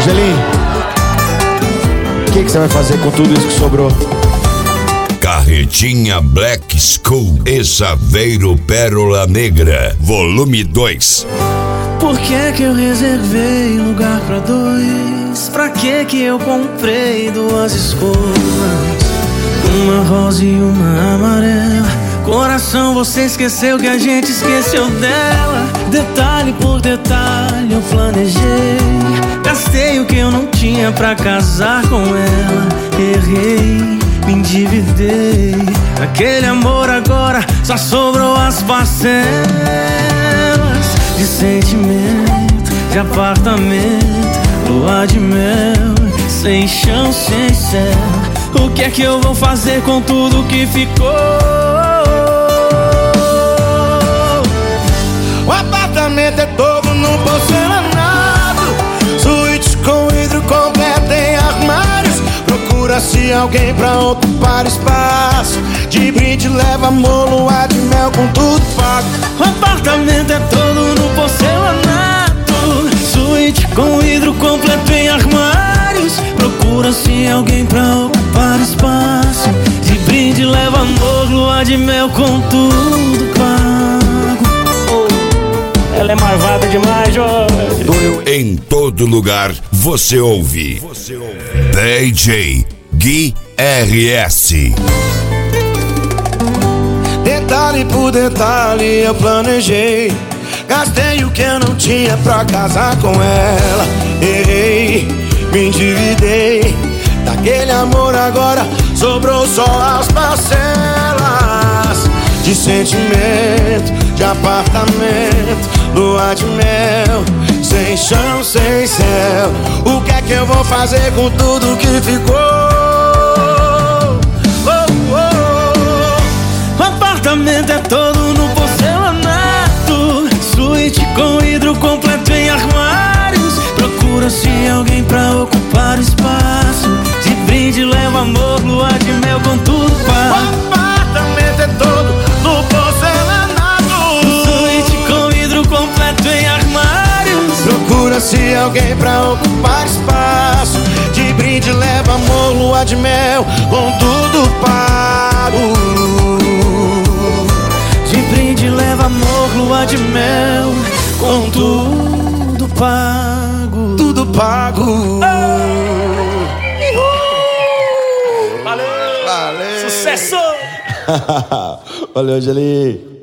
Angelim, o que você vai fazer com tudo isso que sobrou? Carretinha Black School e Saveiro Pérola Negra, volume 2. Por que eu reservei lugar pra dois? Pra que eu comprei duas escovas? Uma rosa e uma amarela. Coração, você esqueceu que a gente esqueceu dela. Detalhe por detalhe eu planejei. Gastei o que eu não tinha pra casar com ela. Errei, me endividei. Aquele amor agora só sobrou as parcelas de sentimento, de apartamento, lua de mel, sem chão, sem céu. O que é que eu vou fazer com tudo que ficou? O apartamento é todo no porcelanato, suíte com vidro completo em armários. Procura-se alguém pra ocupar espaço. De brinde leva amor, lua de mel com tudo pago. O apartamento é todo no porcelanato, suíte com vidro completo em armários. Procura-se alguém pra ocupar espaço. De brinde leva amor, lua de mel com tudo pago. Ela é marvada demais, Jorge. Em todo lugar você ouve DJ Gui RS. Detalhe por detalhe eu planejei. Gastei o que eu não tinha pra casar com ela. Errei, me endividei. Daquele amor agora sobrou só as parcelas de sentimento, de apartamento, lua de mel, sem chão, sem céu. O que é que eu vou fazer com tudo que ficou? O apartamento é todo no porcelanato, suíte com vidro completo em armários. Procura-se alguém pra ocupar espaço. De brinde leva amor, lua de mel com tudo pago. O apartamento é todo no porcelanato, suíte com vidro completo em armários. procura-se alguém pra ocupar espaço. De brinde leva amor, lua de mel com tudo pago. De brinde leva amor, lua de mel com tudo pago. Tudo pago. Valeu! Valeu. Sucesso! Valeu, Angelim.